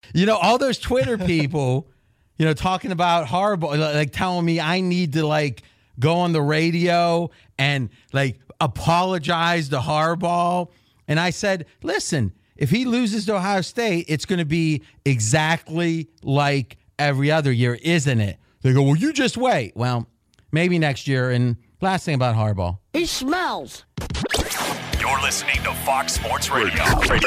All those Twitter people, talking about Harbaugh, like telling me I need to like go on the radio and like apologize to Harbaugh. And I said, listen, if he loses to Ohio State, it's going to be exactly like every other year, isn't it? They go, well, you just wait. Well, maybe next year. And last thing about Harbaugh. He smells. You're listening to Fox Sports Radio.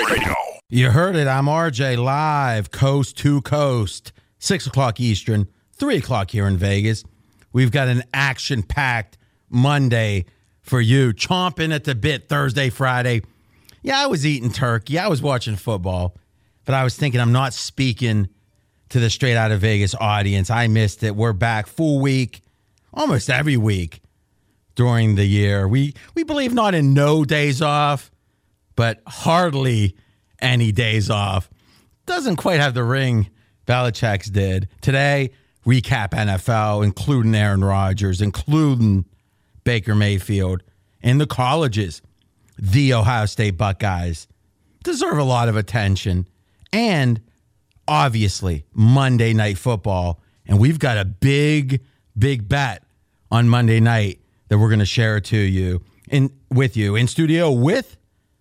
You heard it. I'm RJ live, coast to coast, 6 o'clock Eastern, 3 o'clock here in Vegas. We've got an action-packed Monday for you, chomping at the bit Thursday, Friday. Yeah, I was eating turkey. I was watching football, but I was thinking I'm not speaking to the Straight Out of Vegas audience. I missed it. We're back full week, almost every week during the year. We believe not in no days off, but hardly any days off. Doesn't quite have the ring Belichick's did. Today, recap NFL, including Aaron Rodgers, including Baker Mayfield, and the colleges. The Ohio State Buckeyes deserve a lot of attention. And obviously, Monday Night Football. And we've got a big bet on Monday night that we're going to share to you with you in studio with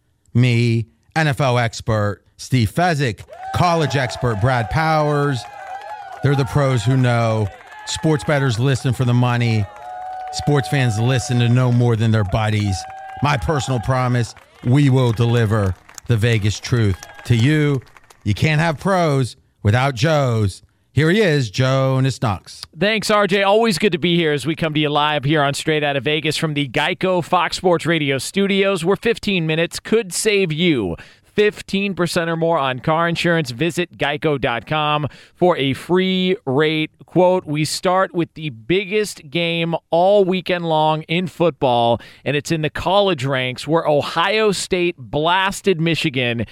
me, NFL expert Steve Fezzik, college expert Brad Powers. They're the pros who know. Sports bettors listen for the money. Sports fans listen to no more than their buddies. My personal promise, we will deliver the Vegas truth to you. You can't have pros without Joes. Here he is, Jonas Knox. Thanks, RJ. Always good to be here as we come to you live here on Straight Out of Vegas from the Geico Fox Sports Radio studios, where 15 minutes could save you 15% or more on car insurance. Visit geico.com for a free rate quote. We start with the biggest game all weekend long in football, and it's in the college ranks where Ohio State blasted Michigan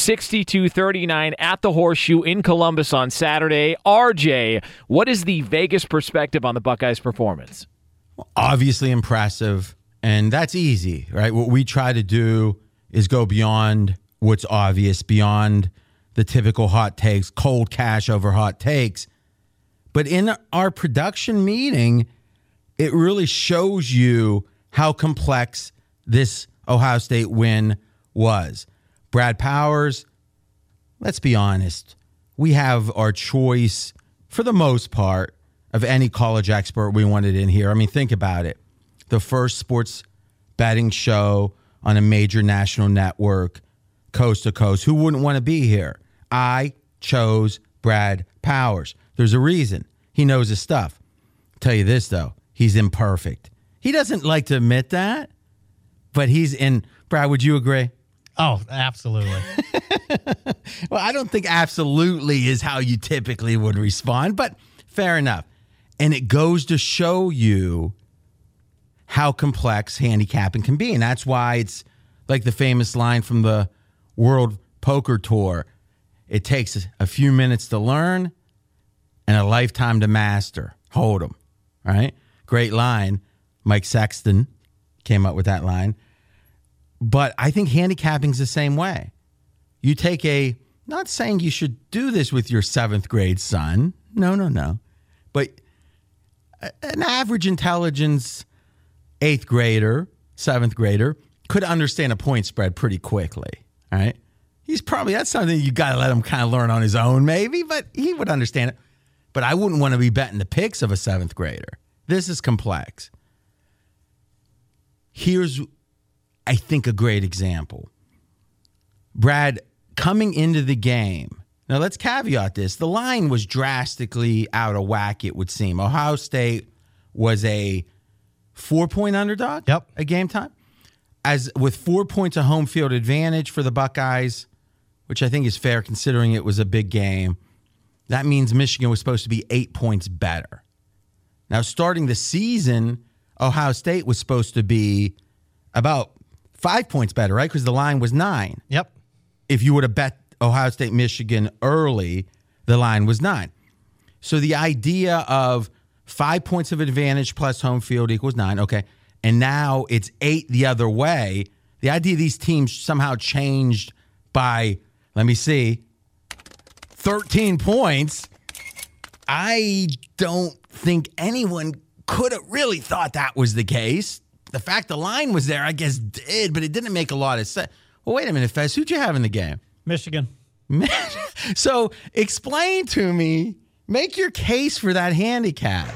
62-39 at the Horseshoe in Columbus on Saturday. RJ, what is the Vegas perspective on the Buckeyes' performance? Obviously impressive, and that's easy, right? What we try to do is go beyond what's obvious, beyond the typical hot takes, cold cash over hot takes. But in our production meeting, it really shows you how complex this Ohio State win was. Brad Powers, let's be honest, we have our choice, for the most part, of any college expert we wanted in here. I mean, think about it. The first sports betting show on a major national network, coast to coast. Who wouldn't want to be here? I chose Brad Powers. There's a reason. He knows his stuff. I'll tell you this, though. He's imperfect. He doesn't like to admit that, but he's in. Brad, would you agree? Oh, absolutely. Well, I don't think absolutely is how you typically would respond, but fair enough. And it goes to show you how complex handicapping can be. And that's why it's like the famous line from the World Poker Tour. It takes a few minutes to learn and a lifetime to master. Hold 'em, right? Great line. Mike Sexton came up with that line. But I think handicapping's the same way. You take not saying you should do this with your 7th grade son. No. But an average intelligence 8th grader, 7th grader could understand a point spread pretty quickly. All right. That's something you got to let him kind of learn on his own, maybe, but he would understand it. But I wouldn't want to be betting the picks of a 7th grader. This is complex. Here's, I think, a great example. Brad, coming into the game, now let's caveat this. The line was drastically out of whack, it would seem. Ohio State was a 4-point underdog at game time. As with 4 points of home field advantage for the Buckeyes, which I think is fair considering it was a big game. That means Michigan was supposed to be 8 points better. Now, starting the season, Ohio State was supposed to be about 5 points better, right? Because the line was 9. Yep. If you would have bet Ohio State, Michigan early, the line was 9. So the idea of 5 points of advantage plus home field equals 9. Okay. And now it's 8 the other way. The idea these teams somehow changed by, 4 13 points. I don't think anyone could have really thought that was the case. The fact the line was there, I guess, did, but it didn't make a lot of sense. Well, wait a minute, Fez. Who'd you have in the game? Michigan. So explain to me, make your case for that handicap.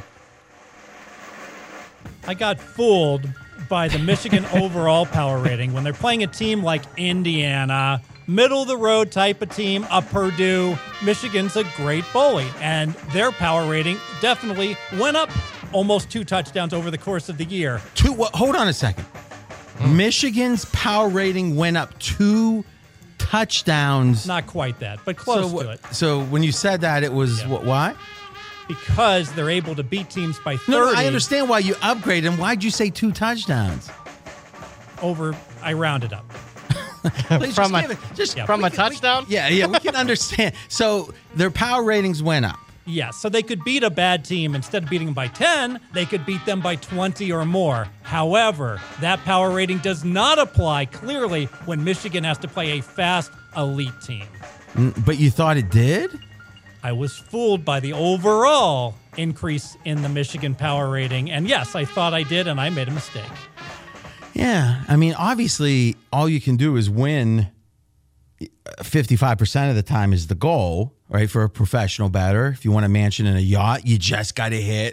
I got fooled by the Michigan overall power rating when they're playing a team like Indiana, middle of the road type of team, a Purdue. Michigan's a great bully, and their power rating definitely went up almost 2 touchdowns over the course of the year. Hold on a second. Michigan's power rating went up 2 touchdowns. Not quite that, but close to it. So when you said that, it was why? Because they're able to beat teams by 30. No, I understand why you upgraded them. Why'd you say 2 touchdowns? I rounded up. Please, From a touchdown? We can understand. So their power ratings went up. Yes, so they could beat a bad team. Instead of beating them by 10, they could beat them by 20 or more. However, that power rating does not apply clearly when Michigan has to play a fast, elite team. But you thought it did? I was fooled by the overall increase in the Michigan power rating. And yes, I thought I did, and I made a mistake. Yeah. I mean, obviously, all you can do is win 55% of the time is the goal, right, for a professional bettor. If you want a mansion and a yacht, you just got to hit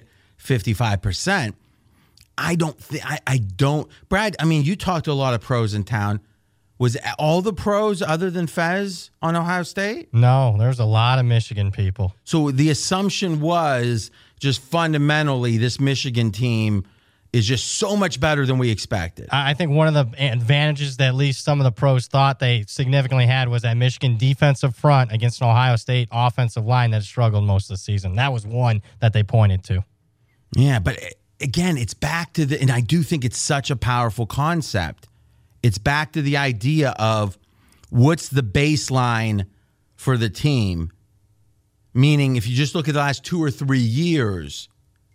55%. I don't. Brad, I mean, you talked to a lot of pros in town. Was all the pros other than Fez on Ohio State? No, there's a lot of Michigan people. So the assumption was just fundamentally this Michigan team is just so much better than we expected. I think one of the advantages that at least some of the pros thought they significantly had was that Michigan defensive front against an Ohio State offensive line that struggled most of the season. That was one that they pointed to. Yeah, but again, it's back to and I do think it's such a powerful concept. It's back to the idea of what's the baseline for the team. Meaning, if you just look at the last 2 or 3 years,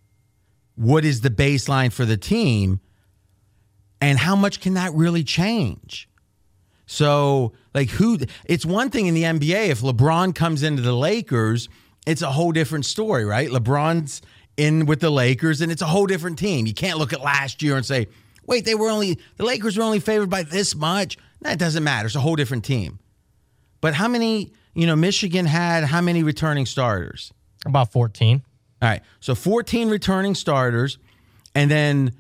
what is the baseline for the team? And how much can that really change? So, it's one thing in the NBA, if LeBron comes into the Lakers, it's a whole different story, right? LeBron's in with the Lakers, and it's a whole different team. You can't look at last year and say, wait, the Lakers were only favored by this much. That doesn't matter. It's a whole different team. But how many, Michigan had how many returning starters? About 14. All right. So 14 returning starters and then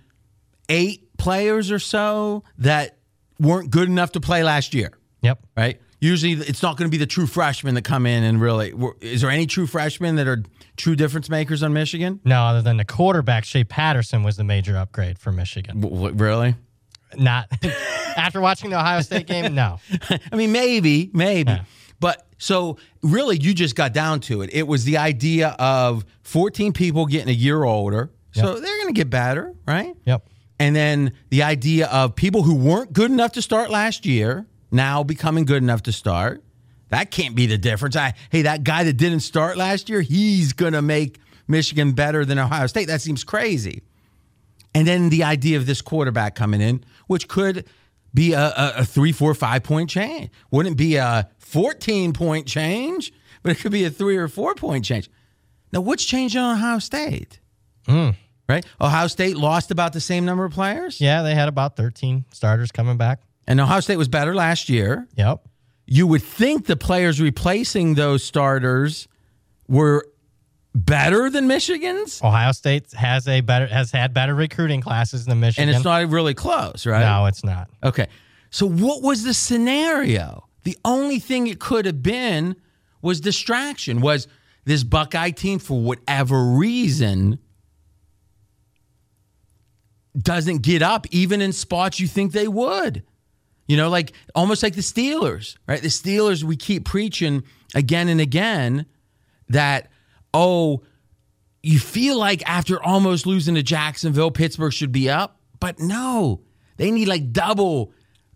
8 players or so that weren't good enough to play last year. Yep. Right? Usually it's not going to be the true freshmen that come in and really. Is there any true freshmen that are true difference makers on Michigan? No, other than the quarterback, Shea Patterson was the major upgrade for Michigan. Really? Not after watching the Ohio State game, no. I mean, maybe. Yeah. But so really you just got down to it. It was the idea of 14 people getting a year older. So they're going to get better, right? Yep. And then the idea of people who weren't good enough to start last year now becoming good enough to start. That can't be the difference. That guy that didn't start last year, he's going to make Michigan better than Ohio State. That seems crazy. And then the idea of this quarterback coming in, which could be a 3, 4, 5 point change. Wouldn't be a 14-point change, but it could be a 3 or 4 point change. Now, what's changed on Ohio State? Right? Ohio State lost about the same number of players? Yeah, they had about 13 starters coming back. And Ohio State was better last year. Yep. You would think the players replacing those starters were better than Michigan's? Ohio State has had better recruiting classes than Michigan. And it's not really close, right? No, it's not. Okay. So what was the scenario? The only thing it could have been was distraction, was this Buckeye team, for whatever reason, doesn't get up even in spots you think they would. Almost like the Steelers, right? The Steelers, we keep preaching again and again that, you feel like after almost losing to Jacksonville, Pittsburgh should be up. But no, they need double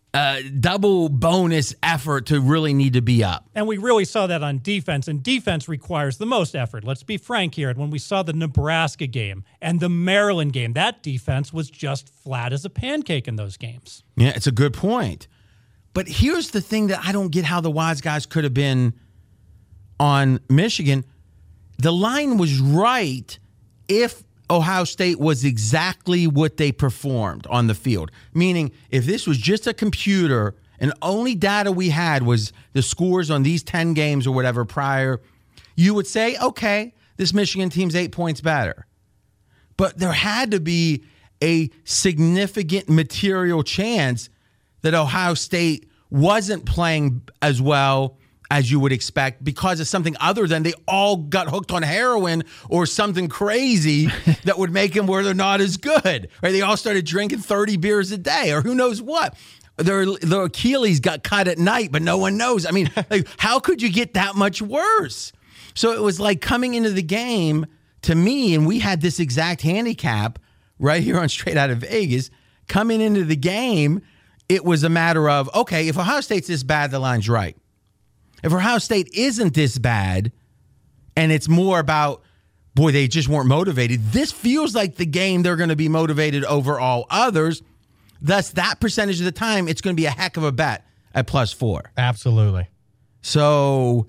bonus effort to really need to be up. And we really saw that on defense, and defense requires the most effort. Let's be frank here. And when we saw the Nebraska game and the Maryland game, that defense was just flat as a pancake in those games. Yeah, it's a good point. But here's the thing that I don't get how the Wise guys could have been on Michigan, the line was right if Ohio State was exactly what they performed on the field. Meaning, if this was just a computer and only data we had was the scores on these 10 games or whatever prior, you would say, okay, this Michigan team's 8 points better. But there had to be a significant material chance that Ohio State wasn't playing as well as you would expect because of something other than they all got hooked on heroin or something crazy that would make them where they're not as good. Right? They all started drinking 30 beers a day or who knows what. Their Achilles got cut at night, but no one knows. I mean, like, how could you get that much worse? So it was like coming into the game to me, and we had this exact handicap right here on Straight Out of Vegas. Coming into the game, it was a matter of, okay, if Ohio State's this bad, the line's right. If Ohio State isn't this bad, and it's more about, boy, they just weren't motivated, this feels like the game they're going to be motivated over all others. Thus, that percentage of the time, it's going to be a heck of a bet at +4. Absolutely. So,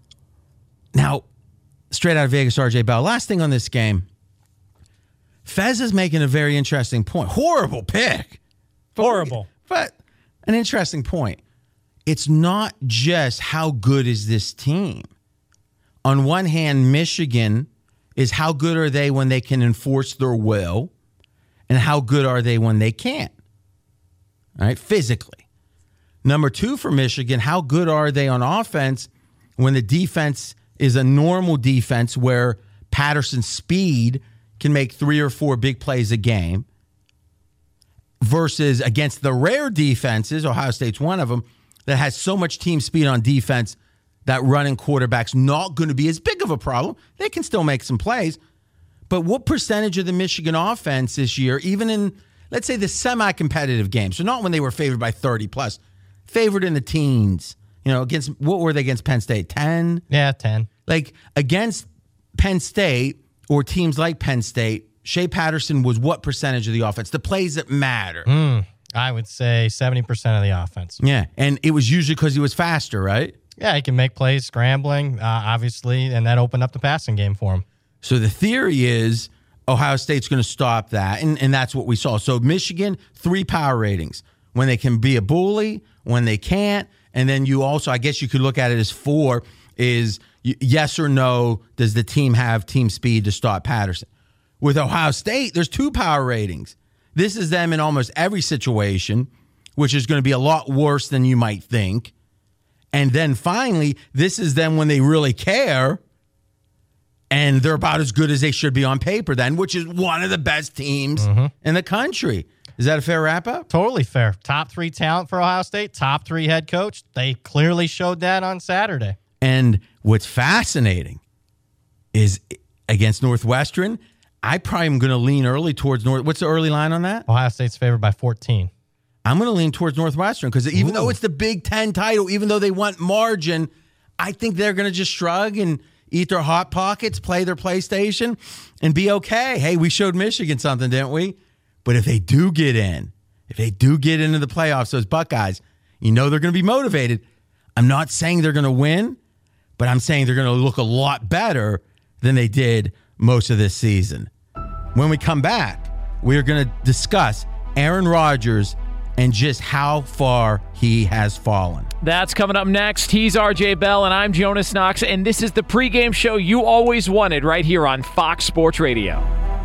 now, Straight Out of Vegas, RJ Bell. Last thing on this game, Fez is making a very interesting point. Horrible pick. Horrible. But an interesting point. It's not just how good is this team. On one hand, Michigan is how good are they when they can enforce their will, and how good are they when they can't, all right, physically. Number two for Michigan, how good are they on offense when the defense is a normal defense where Patterson's speed can make 3 or 4 big plays a game versus against the rare defenses, Ohio State's one of them, that has so much team speed on defense that running quarterback's not going to be as big of a problem. They can still make some plays. But what percentage of the Michigan offense this year, even in, let's say, the semi-competitive games, so not when they were favored by 30 plus, favored in the teens, against, what were they against Penn State? 10? Yeah, 10. Like, against Penn State or teams like Penn State, Shea Patterson was what percentage of the offense? The plays that matter. I would say 70% of the offense. Yeah, and it was usually because he was faster, right? Yeah, he can make plays scrambling, obviously, and that opened up the passing game for him. So the theory is Ohio State's going to stop that, and that's what we saw. So Michigan, 3 power ratings. When they can be a bully, when they can't, and then you also, I guess you could look at it as 4, is yes or no, does the team have team speed to stop Patterson? With Ohio State, there's 2 power ratings. This is them in almost every situation, which is going to be a lot worse than you might think. And then finally, this is them when they really care, and they're about as good as they should be on paper then, which is one of the best teams in the country. Is that a fair wrap-up? Totally fair. Top 3 talent for Ohio State, top 3 head coach. They clearly showed that on Saturday. And what's fascinating is against Northwestern, I probably am going to lean early towards North. What's the early line on that? Ohio State's favored by 14. I'm going to lean towards Northwestern because even though it's the Big Ten title, even though they want margin, I think they're going to just shrug and eat their Hot Pockets, play their PlayStation, and be okay. Hey, we showed Michigan something, didn't we? But if they do get in, if they do get into the playoffs, those Buckeyes, they're going to be motivated. I'm not saying they're going to win, but I'm saying they're going to look a lot better than they did most of this season. When we come back, we are going to discuss Aaron Rodgers and just how far he has fallen. That's coming up next. He's RJ Bell, and I'm Jonas Knox, and this is the pregame show you always wanted right here on Fox Sports Radio.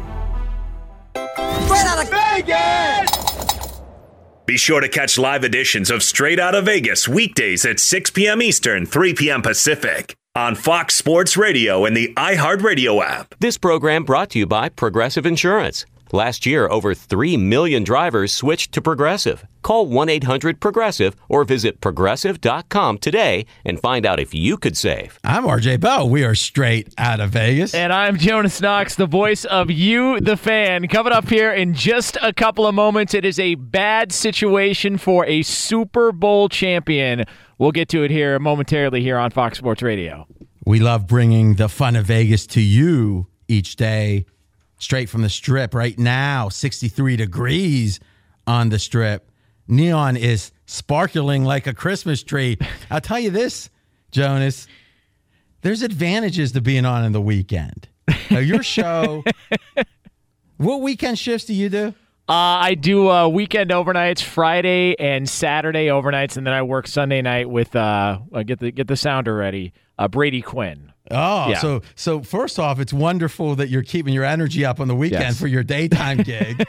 Straight Out of Vegas! Be sure to catch live editions of Straight Out of Vegas weekdays at 6 p.m. Eastern, 3 p.m. Pacific on Fox Sports Radio and the iHeartRadio app. This program brought to you by Progressive Insurance. Last year, over 3 million drivers switched to Progressive. Call 1-800-PROGRESSIVE or visit Progressive.com today and find out if you could save. I'm RJ Bell. We are Straight Out of Vegas. And I'm Jonas Knox, the voice of you, the fan. Coming up here in just a couple of moments, it is a bad situation for a Super Bowl champion. We'll get to it here momentarily here on Fox Sports Radio. We love bringing the fun of Vegas to you each day. Straight from the Strip right now, 63 degrees on the Strip. Neon is sparkling like a Christmas tree. I'll tell you this, Jonas. there's advantages to being on in the weekend. Now, your show, what weekend shifts do you do? I do weekend overnights, Friday and Saturday overnights, and then I work Sunday night with get the sounder ready, Brady Quinn. Oh, Yeah. So first off, it's wonderful that you're keeping your energy up on the weekend Yes. for your daytime gig.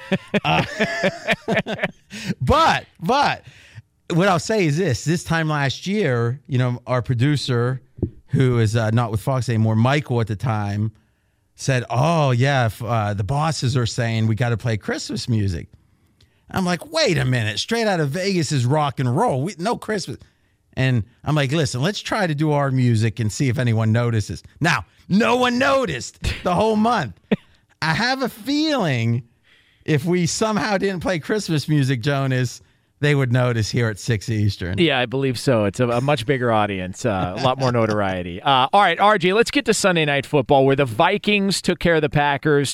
But what I'll say is this time last year, our producer, who is not with Fox anymore, Michael at the time, said, oh, yeah, if, the bosses are saying we got to play Christmas music. I'm like, wait a minute. Straight Out of Vegas is rock and roll. No Christmas. And I'm like, listen, let's try to do our music and see if anyone notices. Now, no one noticed the whole month. I have a feeling if we somehow didn't play Christmas music, Jonas, they would notice here at 6 Eastern. Yeah, I believe so. It's a much bigger audience, a lot more notoriety. All right, RJ, let's get to Sunday Night Football, where the Vikings took care of the Packers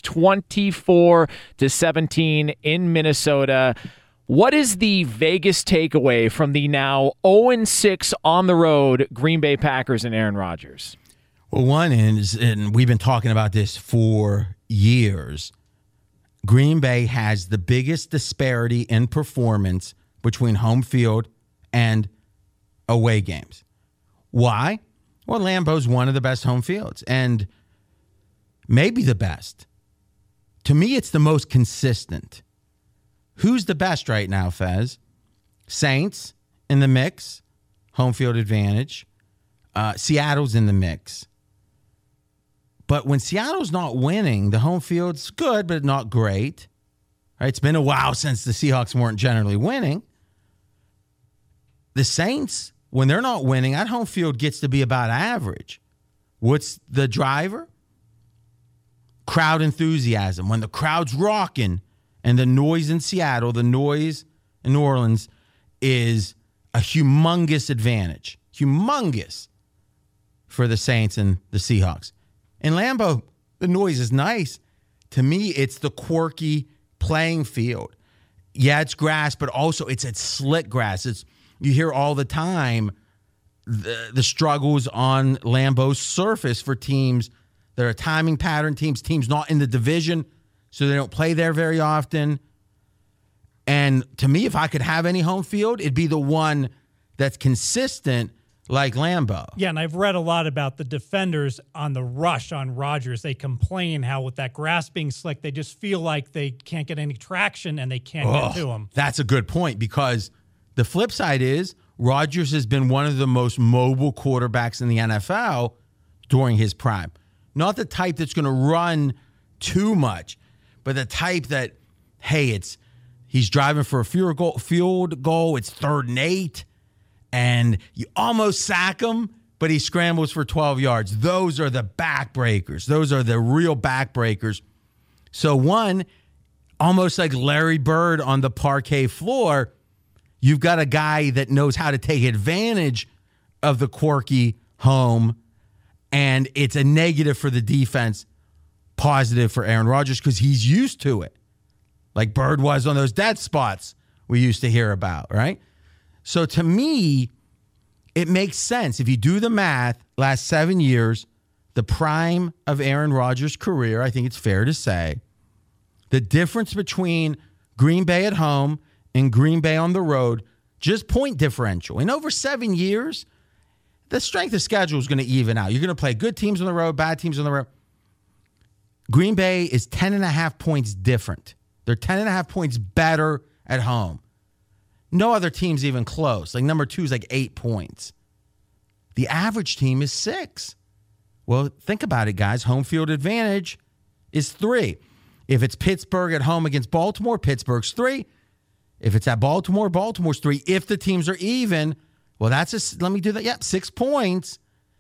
24-17 in Minnesota. What is the Vegas takeaway from the now 0-6 on the road Green Bay Packers and Aaron Rodgers? Well, one is, and we've been talking about this for years, Green Bay has the biggest disparity in performance between home field and away games. Why? Well, Lambeau's one of the best home fields, and maybe the best. To me, it's the most consistent. Who's the best right now, Fez? Saints in the mix, home field advantage. Seattle's in the mix. But when Seattle's not winning, the home field's good, but not great. Right? It's been a while since the Seahawks weren't generally winning. The Saints, when they're not winning, that home field gets to be about average. What's the driver? Crowd enthusiasm. When the crowd's rocking, and the noise in Seattle, the noise in New Orleans is a humongous advantage. Humongous for the Saints and the Seahawks. In Lambeau, the noise is nice. To me, it's the quirky playing field. Yeah, it's grass, but also it's slick grass. You hear all the time the struggles on Lambeau's surface for teams that are timing pattern teams not in the division, so they don't play there very often. And to me, if I could have any home field, it'd be the one that's consistent like Lambeau. Yeah, and I've read a lot about the defenders on the rush on Rodgers. They complain how with that grass being slick, they just feel like they can't get any traction and they can't get to him. That's a good point, because the flip side is Rodgers has been one of the most mobile quarterbacks in the NFL during his prime. Not the type that's going to run too much, but the type that, hey, he's driving for a field goal, it's 3rd and 8, and you almost sack him, but he scrambles for 12 yards. Those are the backbreakers. Those are the real backbreakers. So one, almost like Larry Bird on the parquet floor, you've got a guy that knows how to take advantage of the quirky home, and it's a negative for the defense, positive for Aaron Rodgers because he's used to it, like Bird was on those dead spots we used to hear about, right? So to me, it makes sense. If you do the math, last 7 years, the prime of Aaron Rodgers' career, I think it's fair to say, the difference between Green Bay at home and Green Bay on the road, just point differential. In over 7 years, the strength of schedule is going to even out. You're going to play good teams on the road, bad teams on the road. Green Bay is 10.5 points different. They're 10.5 points better at home. No other team's even close. Like number 2 is like 8 points. The average team is 6. Well, think about it, guys. Home field advantage is 3. If it's Pittsburgh at home against Baltimore, Pittsburgh's 3. If it's at Baltimore, Baltimore's 3. If the teams are even, well, let me do that. Yep, 6 points.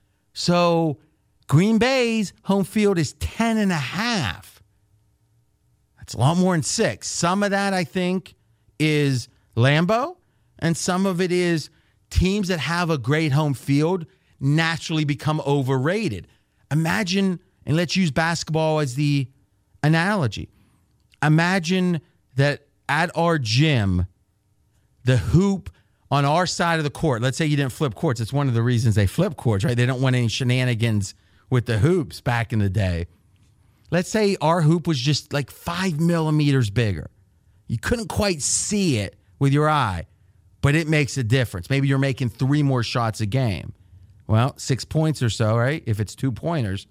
So Green Bay's home field is 10.5. That's a lot more than 6. Some of that, I think, is Lambeau, and some of it is teams that have a great home field naturally become overrated. Imagine, and let's use basketball as the analogy. Imagine that at our gym, the hoop on our side of the court, let's say you didn't flip courts. It's one of the reasons they flip courts, right? They don't want any shenanigans with the hoops back in the day. Let's say our hoop was just like 5 millimeters bigger. You couldn't quite see it with your eye, but it makes a difference. Maybe you're making 3 more shots a game. Well, 6 points or so, right? If it's 2-pointers,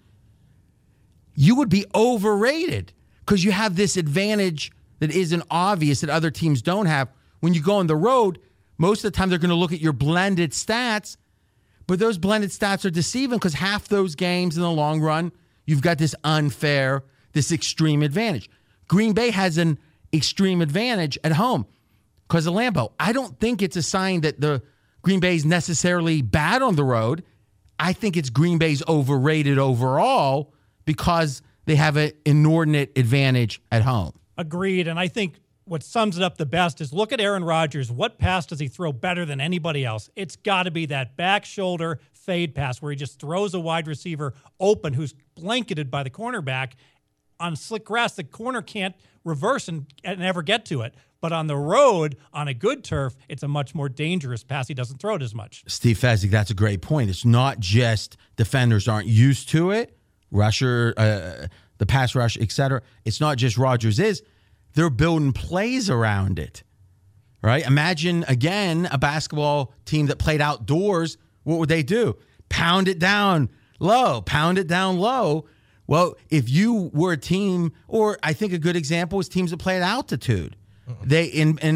you would be overrated because you have this advantage that isn't obvious that other teams don't have. When you go on the road, most of the time they're going to look at your blended stats, but those blended stats are deceiving because half those games in the long run, you've got this unfair, this extreme advantage. Green Bay has an extreme advantage at home because of Lambeau. I don't think it's a sign that the Green Bay is necessarily bad on the road. I think it's Green Bay's overrated overall because they have an inordinate advantage at home. Agreed. And I think what sums it up the best is look at Aaron Rodgers. What pass does he throw better than anybody else? It's got to be that back shoulder fade pass where he just throws a wide receiver open who's blanketed by the cornerback. On slick grass, the corner can't reverse and ever get to it. But on the road, on a good turf, it's a much more dangerous pass. He doesn't throw it as much. Steve Fezzik, that's a great point. It's not just defenders aren't used to it, rusher, the pass rush, etc. It's not just Rodgers is. They're building plays around it, right? Imagine, again, a basketball team that played outdoors. What would they do? Pound it down low, pound it down low. Well, if you were a team, or I think a good example is teams that play at altitude. They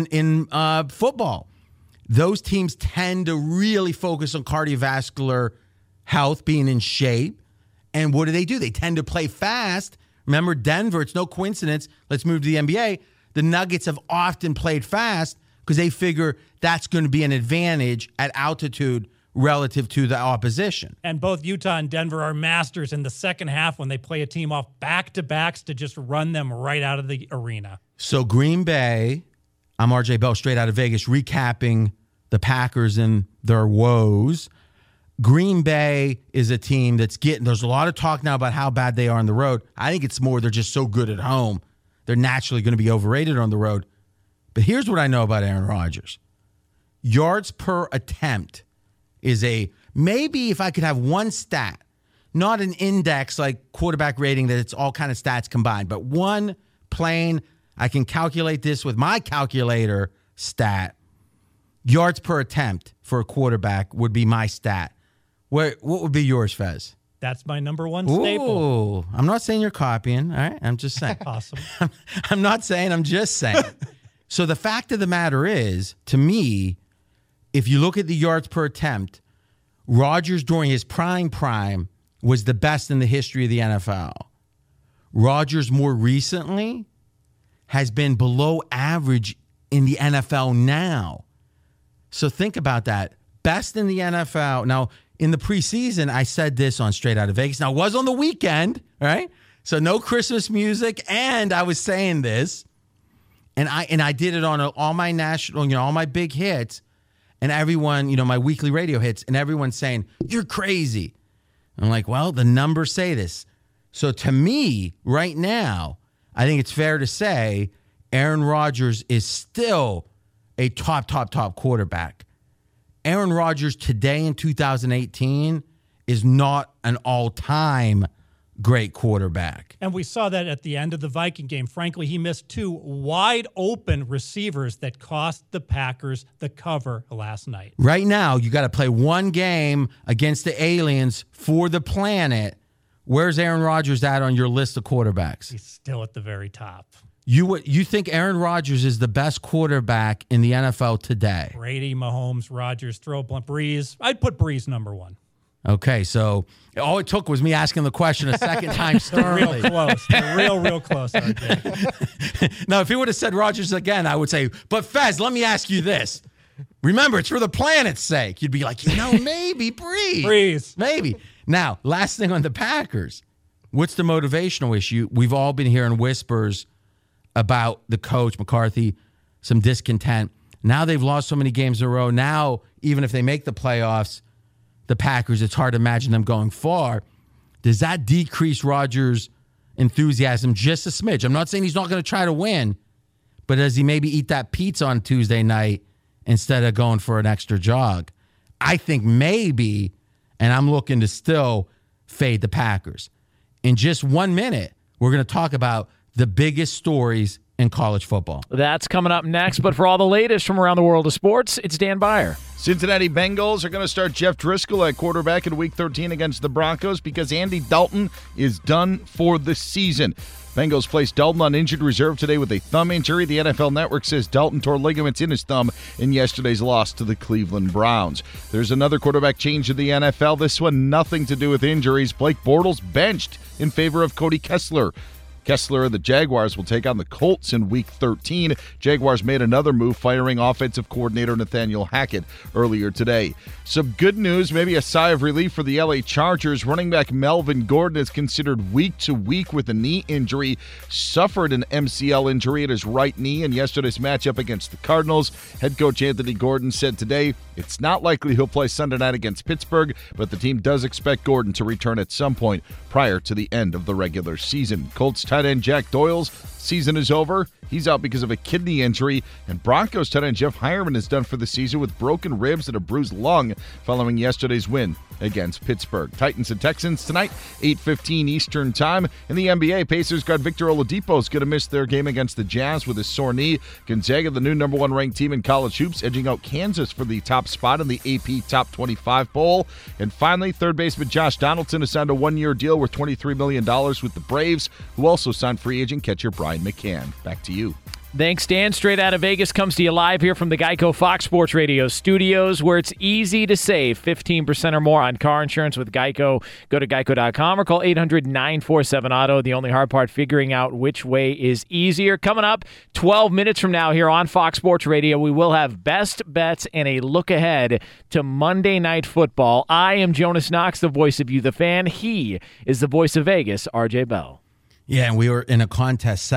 in football, those teams tend to really focus on cardiovascular health, being in shape. And what do? They tend to play fast. Remember Denver, it's no coincidence. Let's move to the NBA. The Nuggets have often played fast because they figure that's going to be an advantage at altitude relative to the opposition. And both Utah and Denver are masters in the second half when they play a team off back-to-backs to just run them right out of the arena. So Green Bay, I'm RJ Bell, straight out of Vegas, recapping the Packers and their woes. Green Bay is a team that's there's a lot of talk now about how bad they are on the road. I think it's more they're just so good at home. They're naturally going to be overrated on the road. But here's what I know about Aaron Rodgers. Yards per attempt is maybe if I could have one stat, not an index like quarterback rating that it's all kind of stats combined, but one plain, I can calculate this with my calculator stat. Yards per attempt for a quarterback would be my stat. What would be yours, Fez? That's my number one staple. Ooh, I'm not saying you're copying, all right? I'm just saying. Awesome. I'm not saying, I'm just saying. So the fact of the matter is, to me, if you look at the yards per attempt, Rodgers during his prime was the best in the history of the NFL. Rodgers more recently has been below average in the NFL now. So think about that. Best in the NFL. Now, in the preseason, I said this on Straight Out of Vegas. Now, it was on the weekend, right? So no Christmas music, and I was saying this, and I did it on all my national, all my big hits, and everyone, my weekly radio hits, and everyone's saying, you're crazy. I'm like, well, the numbers say this. So to me, right now, I think it's fair to say Aaron Rodgers is still a top quarterback. Aaron Rodgers today in 2018 is not an all-time great quarterback. And we saw that at the end of the Viking game. Frankly, he missed 2 wide-open receivers that cost the Packers the cover last night. Right now, you got to play one game against the aliens for the planet. Where's Aaron Rodgers at on your list of quarterbacks? He's still at the very top. You think Aaron Rodgers is the best quarterback in the NFL today? Brady, Mahomes, Rodgers, Breeze. I'd put Breeze number 1. Okay, so all it took was me asking the question a second time sternly. Real close. Real close, RJ. Now, if he would have said Rodgers again, I would say, but Fez, let me ask you this. Remember, it's for the planet's sake. You'd be like, maybe Breeze. Breeze. Maybe. Now, last thing on the Packers. What's the motivational issue? We've all been hearing whispers about the coach, McCarthy, some discontent. Now they've lost so many games in a row. Now, even if they make the playoffs, the Packers, it's hard to imagine them going far. Does that decrease Rodgers' enthusiasm just a smidge? I'm not saying he's not going to try to win, but does he maybe eat that pizza on Tuesday night instead of going for an extra jog. I think maybe, and I'm looking to still fade the Packers. In just 1 minute, we're going to talk about the biggest stories in college football. That's coming up next, but for all the latest from around the world of sports, it's Dan Byer. Cincinnati Bengals are going to start Jeff Driscoll at quarterback in Week 13 against the Broncos because Andy Dalton is done for the season. Bengals placed Dalton on injured reserve today with a thumb injury. The NFL Network says Dalton tore ligaments in his thumb in yesterday's loss to the Cleveland Browns. There's another quarterback change in the NFL. This one nothing to do with injuries. Blake Bortles benched in favor of Cody Kessler. Kessler and the Jaguars will take on the Colts in Week 13. Jaguars made another move, firing offensive coordinator Nathaniel Hackett earlier today. Some good news, maybe a sigh of relief for the LA Chargers. Running back Melvin Gordon is considered week to week with a knee injury. Suffered an MCL injury at his right knee in yesterday's matchup against the Cardinals. Head coach Anthony Gordon said today it's not likely he'll play Sunday night against Pittsburgh, but the team does expect Gordon to return at some point prior to the end of the regular season. Colts tight end Jack Doyle's season is over. He's out because of a kidney injury. And Broncos tight end Jeff Hireman is done for the season with broken ribs and a bruised lung following yesterday's win against Pittsburgh. Titans and Texans tonight, 8:15 Eastern Time. In the NBA, Pacers guard Victor Oladipo is going to miss their game against the Jazz with a sore knee. Gonzaga, the new number one ranked team in college hoops, edging out Kansas for the top spot in the AP Top 25 poll. And finally, third baseman Josh Donaldson has signed a one-year deal worth $23 million with the Braves, who also signed free agent catcher Brian McCann. Back to you. Thanks, Dan. Straight Out of Vegas comes to you live here from the Geico Fox Sports Radio studios, where it's easy to save 15% or more on car insurance with Geico. Go to geico.com or call 800-947-AUTO. The only hard part, figuring out which way is easier. Coming up 12 minutes from now here on Fox Sports Radio, we will have best bets and a look ahead to Monday Night Football. I am Jonas Knox, the voice of you, the fan. He is the voice of Vegas, RJ Bell. Yeah, and we were in a contest,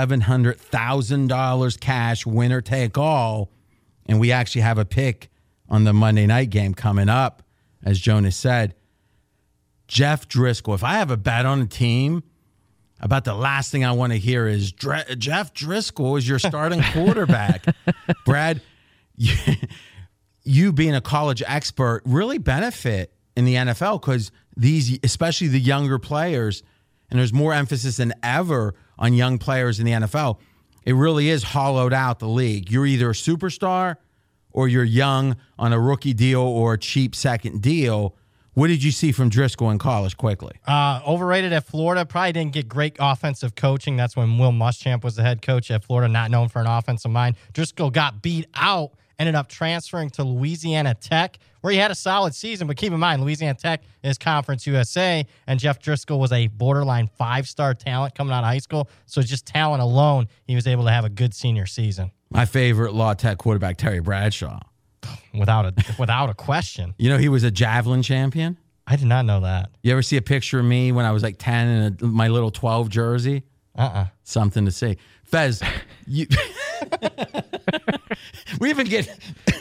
$700,000 cash, winner take all. And we actually have a pick on the Monday night game coming up, as Jonas said. Jeff Driscoll. If I have a bet on a team, about the last thing I want to hear is Jeff Driscoll is your starting quarterback. Brad, you being a college expert really benefit in the NFL because these, especially the younger players, and there's more emphasis than ever on young players in the NFL. It really is hollowed out the league. You're either a superstar or you're young on a rookie deal or a cheap second deal. What did you see from Driscoll in college quickly? Overrated at Florida. Probably didn't get great offensive coaching. That's when Will Muschamp was the head coach at Florida, not known for an offensive mind. Driscoll got beat out, ended up transferring to Louisiana Tech, where he had a solid season. But keep in mind, Louisiana Tech is Conference USA, and Jeff Driscoll was a borderline five-star talent coming out of high school. So just talent alone, he was able to have a good senior season. My favorite Law Tech quarterback, Terry Bradshaw. Without a question. You know he was a javelin champion? I did not know that. You ever see a picture of me when I was like 10 in my little 12 jersey? Something to see. Fez, you... we even get...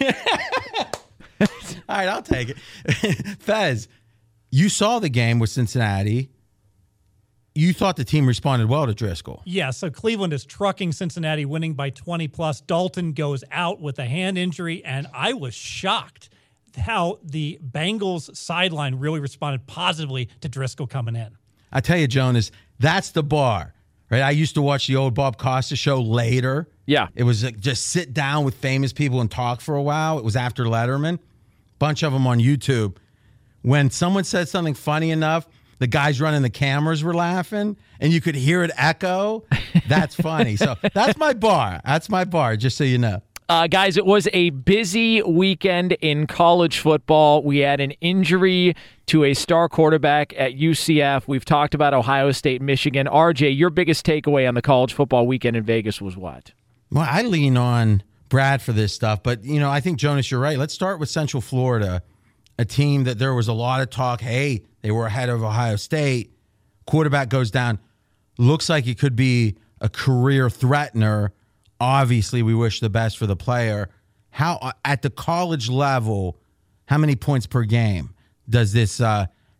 All right, I'll take it. Fez, you saw the game with Cincinnati. You thought the team responded well to Driscoll. Yeah, so Cleveland is trucking Cincinnati, winning by 20+. Dalton goes out with a hand injury, and I was shocked how the Bengals sideline really responded positively to Driscoll coming in. I tell you, Jonas, that's the bar, right? I used to watch the old Bob Costa show later. Yeah. It was just sit down with famous people and talk for a while. It was after Letterman. Bunch of them on YouTube. When someone said something funny enough, the guys running the cameras were laughing, and you could hear it echo. That's funny. So that's my bar. That's my bar, just so you know. Guys, it was a busy weekend in college football. We had an injury to a star quarterback at UCF. We've talked about Ohio State, Michigan. RJ, your biggest takeaway on the college football weekend in Vegas was what? Well, I lean on Brad for this stuff, but, I think, Jonas, you're right. Let's start with Central Florida, a team that there was a lot of talk. Hey, they were ahead of Ohio State. Quarterback goes down. Looks like it could be a career threatener. Obviously, we wish the best for the player. How, at the college level, how many points per game does this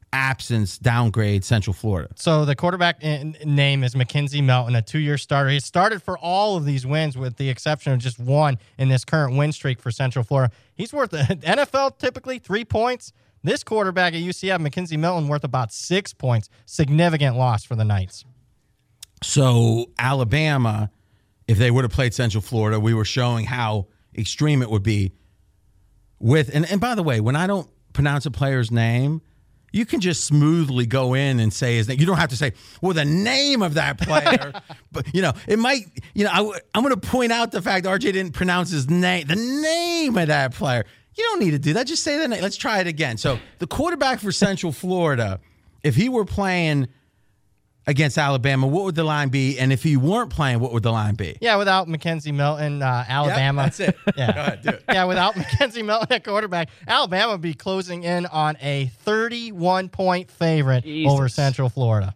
absence downgrade Central Florida? So the quarterback name is Mackenzie Melton, a 2-year starter. He started for all of these wins with the exception of just one in this current win streak for Central Florida. He's worth NFL typically 3 points. This quarterback at UCF, Mackenzie Melton, worth about 6 points. Significant loss for the Knights. So Alabama, if they would have played Central Florida, we were showing how extreme it would be with, and by the way, when I don't pronounce a player's name, you can just smoothly go in and say his name. You don't have to say, well, the name of that player. But, it might, I'm going to point out the fact RJ didn't pronounce his name, the name of that player. You don't need to do that. Just say the name. Let's try it again. So the quarterback for Central Florida, if he were playing against Alabama, what would the line be? And if he weren't playing, what would the line be? Yeah, without Mackenzie Melton, Alabama. Yep, that's it. Yeah. Go ahead, do it. Yeah, without Mackenzie Melton at quarterback, Alabama would be closing in on a 31-point favorite over Central Florida.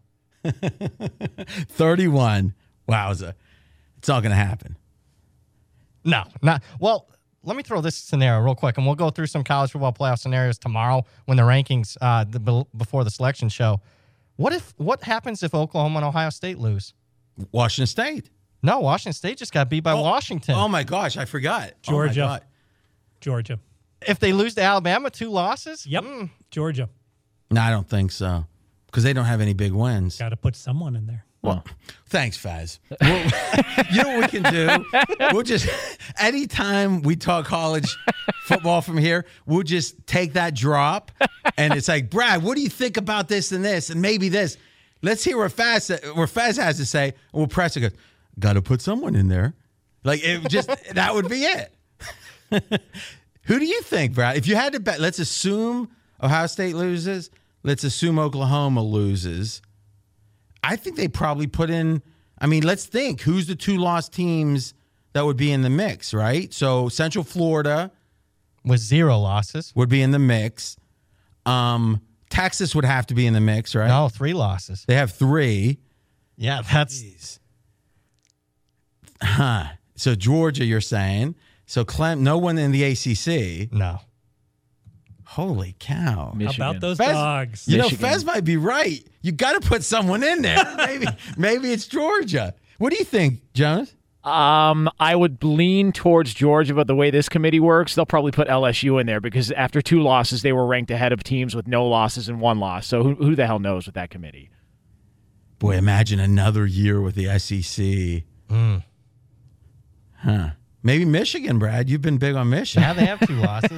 31. Wowza. It's not going to happen. No, not. Well, let me throw this scenario real quick, and we'll go through some college football playoff scenarios tomorrow when the rankings before the selection show. What happens if Oklahoma and Ohio State lose? Washington State. No, Washington State just got beat by Washington. Oh my gosh, I forgot. Georgia. Oh my God. Georgia. If they lose to Alabama, 2 losses? Yep. Georgia. No, I don't think so. Because they don't have any big wins. Got to put someone in there. Well, thanks, Faz. You know what we can do? We'll just, anytime we talk college football from here, we'll just take that drop, and it's like, Brad, what do you think about this and this and maybe this? Let's hear what Faz has to say, and we'll press it. Goes, got to put someone in there. Like, it just, that would be it. Who do you think, Brad? If you had to bet, let's assume Ohio State loses. Let's assume Oklahoma loses. I think they probably put in, let's think. Who's the 2 lost teams that would be in the mix, right? So Central Florida with 0 losses would be in the mix. Texas would have to be in the mix, right? No, 3 losses. They have 3. Yeah, that's... Jeez. So Georgia, you're saying. So no one in the ACC. No. Holy cow. Michigan. How about those Fez, dogs? Fez might be right. You got to put someone in there. Maybe it's Georgia. What do you think, Jonas? I would lean towards Georgia, but the way this committee works, they'll probably put LSU in there because after 2 losses, they were ranked ahead of teams with no losses and 1 loss. So who the hell knows with that committee? Boy, imagine another year with the SEC. Huh. Maybe Michigan, Brad. You've been big on Michigan. Yeah, they have 2 losses.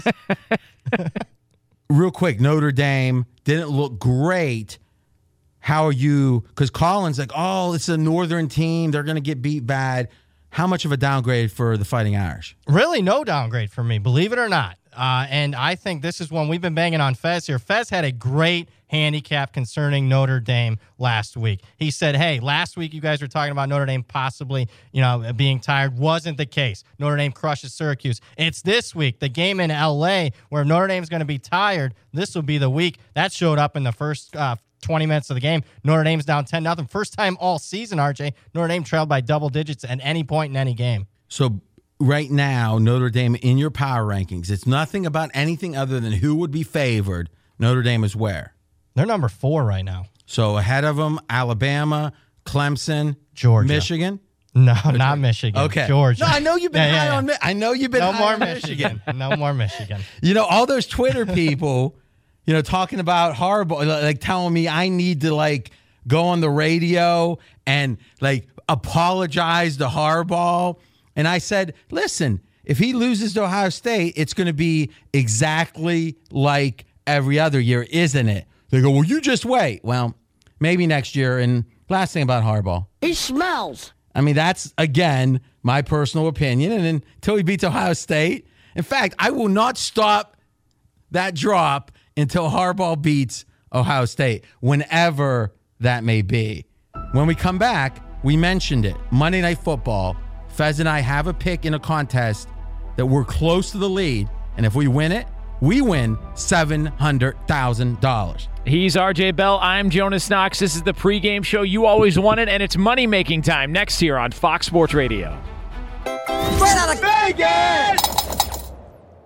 Real quick, Notre Dame didn't look great. How are you? Because Colin's like, oh, it's a northern team. They're going to get beat bad. How much of a downgrade for the Fighting Irish? Really no downgrade for me, believe it or not. And I think this is one we've been banging on Fez here. Fez had a great handicap concerning Notre Dame last week. He said, hey, last week you guys were talking about Notre Dame possibly, being tired. Wasn't the case. Notre Dame crushes Syracuse. It's this week, the game in L.A., where Notre Dame's going to be tired. This will be the week. That showed up in the first 20 minutes of the game. Notre Dame's down 10-0. First time all season, RJ, Notre Dame trailed by double digits at any point in any game. So right now, Notre Dame in your power rankings, it's nothing about anything other than who would be favored. Notre Dame is where? They're number 4 right now. So ahead of them, Alabama, Clemson, Georgia. Michigan? No, not Michigan. Okay. Georgia. No, I know you've been high on I know you've been no high more on Michigan. No more Michigan. All those Twitter people, talking about Harbaugh, like telling me I need to go on the radio and apologize to Harbaugh. And I said, listen, if he loses to Ohio State, it's going to be exactly like every other year, isn't it? They go, well, you just wait. Well, maybe next year. And last thing about Harbaugh. He smells. That's, again, my personal opinion. And until he beats Ohio State, in fact, I will not stop that drop until Harbaugh beats Ohio State, whenever that may be. When we come back, we mentioned it. Monday Night Football. Fez and I have a pick in a contest that we're close to the lead. And if we win it, we win $700,000. He's RJ Bell. I'm Jonas Knox. This is the pregame show you always wanted, and it's money-making time next here on Fox Sports Radio. Straight out of Vegas!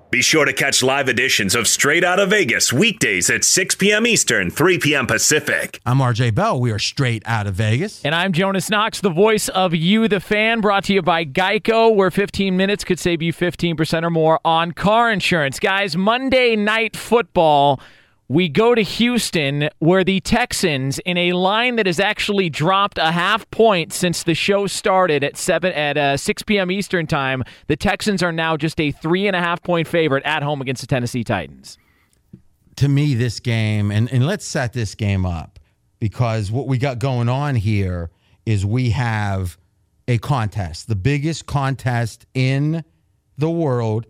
Be sure to catch live editions of Straight Outta Vegas weekdays at 6 p.m. Eastern, 3 p.m. Pacific. I'm RJ Bell. We are Straight Outta Vegas. And I'm Jonas Knox, the voice of You, the Fan, brought to you by Geico, where 15 minutes could save you 15% or more on car insurance. Guys, Monday Night Football, we go to Houston, where the Texans, in a line that has actually dropped a half point since the show started at 6 p.m. Eastern time, the Texans are now just a 3.5-point favorite at home against the Tennessee Titans. To me, this game, and let's set this game up, because what we got going on here is we have a contest, the biggest contest in the world,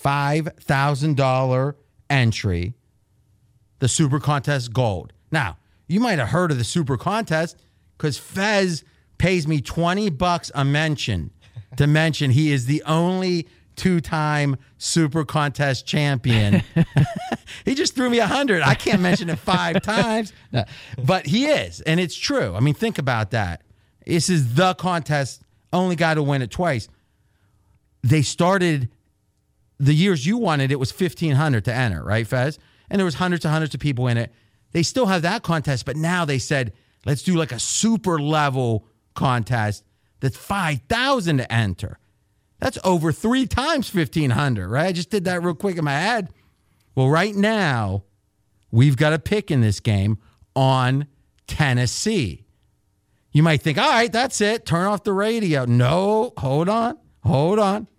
$5,000 entry, the Super Contest Gold. Now, you might have heard of the Super Contest because Fez pays me $20 a mention to mention he is the only two-time Super Contest champion. He just threw me 100. I can't mention it 5 times. No. But he is, and it's true. I mean, think about that. This is the contest, only guy to win it twice. They started, the years you won it was $1,500 to enter, right, Fez? And there was hundreds of people in it. They still have that contest, but now they said, let's do like a super level contest that's $5,000 to enter. That's over 3 times $1,500, right? I just did that real quick in my head. Well, right now, we've got a pick in this game on Tennessee. You might think, all right, that's it. Turn off the radio. No, hold on.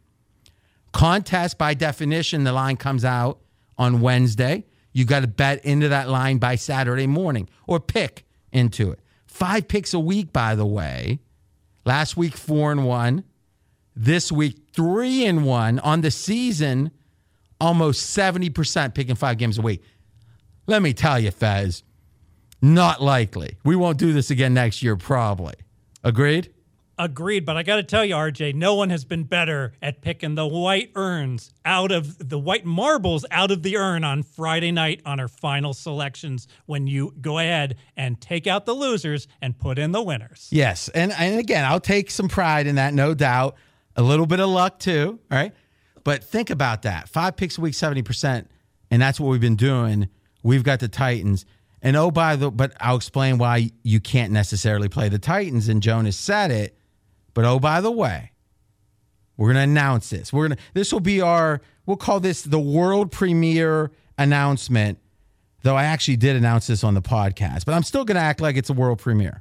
Contest, by definition, the line comes out on Wednesday. You got to bet into that line by Saturday morning or pick into it. 5 picks a week, by the way. Last week, 4-1. This week, 3-1. On the season, almost 70% picking 5 games a week. Let me tell you, Fez, not likely. We won't do this again next year, probably. Agreed? Agreed, but I got to tell you, RJ, no one has been better at picking the white urns out of the white marbles out of the urn on Friday night on our final selections when you go ahead and take out the losers and put in the winners. Yes, and again, I'll take some pride in that, no doubt. A little bit of luck too, all right? But think about that. 5 picks a week, 70%, and that's what we've been doing. We've got the Titans. And but I'll explain why you can't necessarily play the Titans, and Jonas said it. But by the way, we're going to announce this. This will be we'll call this the world premiere announcement, though I actually did announce this on the podcast, but I'm still going to act like it's a world premiere.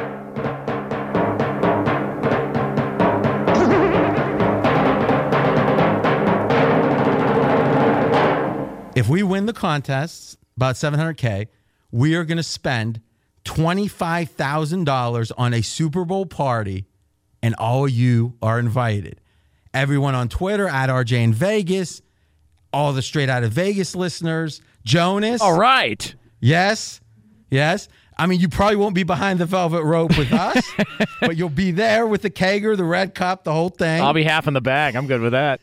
If we win the contest, about $700K, we are going to spend $25,000 on a Super Bowl party. And all of you are invited. Everyone on Twitter, at RJ in Vegas, all the Straight Outta Vegas listeners, Jonas. All right. Yes. I mean, you probably won't be behind the velvet rope with us, but you'll be there with the kegger, the red cup, the whole thing. I'll be half in the bag. I'm good with that.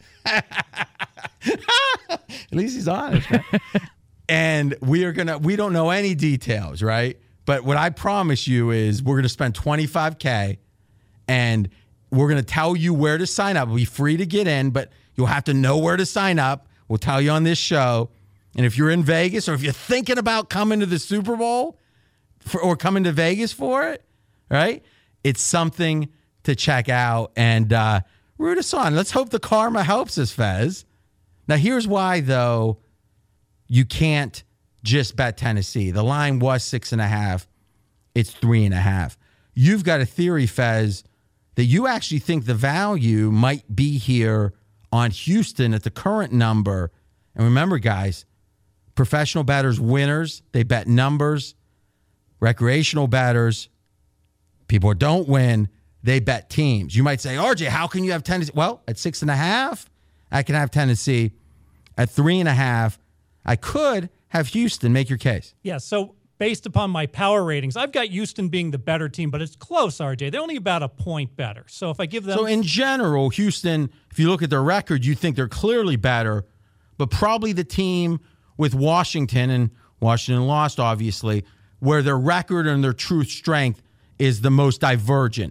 At least he's honest, right? And we don't know any details, right? But what I promise you is we're going to spend $25K. And we're going to tell you where to sign up. It'll be free to get in, but you'll have to know where to sign up. We'll tell you on this show. And if you're in Vegas or if you're thinking about coming to the Super Bowl or coming to Vegas for it, right? It's something to check out and root us on. Let's hope the karma helps us, Fez. Now, here's why, though, you can't just bet Tennessee. The line was 6.5. It's 3.5. You've got a theory, Fez, that you actually think the value might be here on Houston at the current number. And remember, guys, professional bettors, winners, they bet numbers. Recreational bettors, people who don't win, they bet teams. You might say, RJ, how can you have Tennessee? Well, at 6.5, I can have Tennessee. At 3.5, I could have Houston. Make your case. Yeah, so based upon my power ratings, I've got Houston being the better team, but it's close, RJ. They're only about a point better. So if I give them... So in general, Houston, if you look at their record, you think they're clearly better, but probably the team with Washington, and Washington lost, obviously, where their record and their true strength is the most divergent.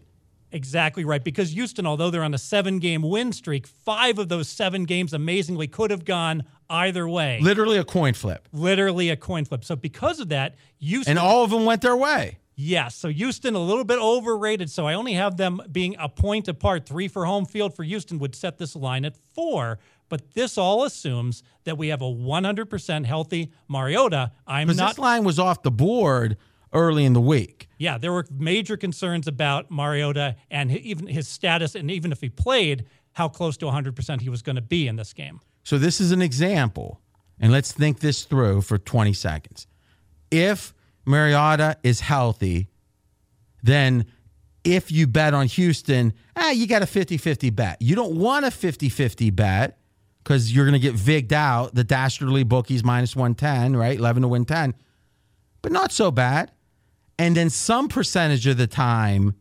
Exactly right, because Houston, although they're on a 7-game win streak, 5 of those 7 games amazingly could have gone either way. Literally a coin flip. Literally a coin flip. So because of that, Houston... And all of them went their way. Yes, so Houston a little bit overrated, so I only have them being a point apart. 3 for home field for Houston would set this line at 4, but this all assumes that we have a 100% healthy Mariota. Because this line was off the board early in the week. Yeah, there were major concerns about Mariota and even his status, and even if he played, how close to 100% he was going to be in this game. So this is an example, and let's think this through for 20 seconds. If Mariota is healthy, then if you bet on Houston, you got a 50-50 bet. You don't want a 50-50 bet because you're going to get vigged out. The dastardly bookies minus 110, right? 11 to win 10. But not so bad. And then some percentage of the time,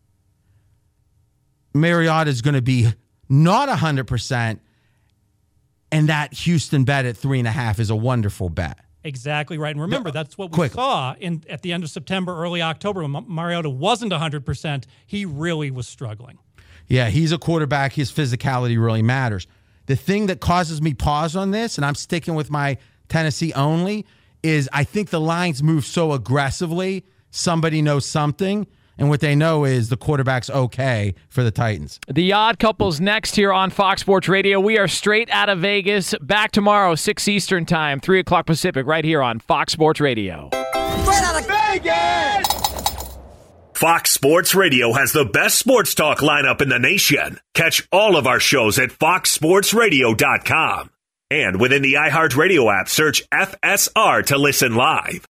Mariota is going to be not 100%, and that Houston bet at 3.5 is a wonderful bet. Exactly right. And remember, that's what we saw at the end of September, early October, when Mariota wasn't 100%. He really was struggling. Yeah, he's a quarterback. His physicality really matters. The thing that causes me pause on this, and I'm sticking with my Tennessee only, is I think the lines move so aggressively, somebody knows something, and what they know is the quarterback's okay for the Titans. The Odd Couple's next here on Fox Sports Radio. We are straight out of Vegas. Back tomorrow, 6 Eastern Time, 3 o'clock Pacific, right here on Fox Sports Radio. Straight out of Vegas! Fox Sports Radio has the best sports talk lineup in the nation. Catch all of our shows at foxsportsradio.com. And within the iHeartRadio app, search FSR to listen live.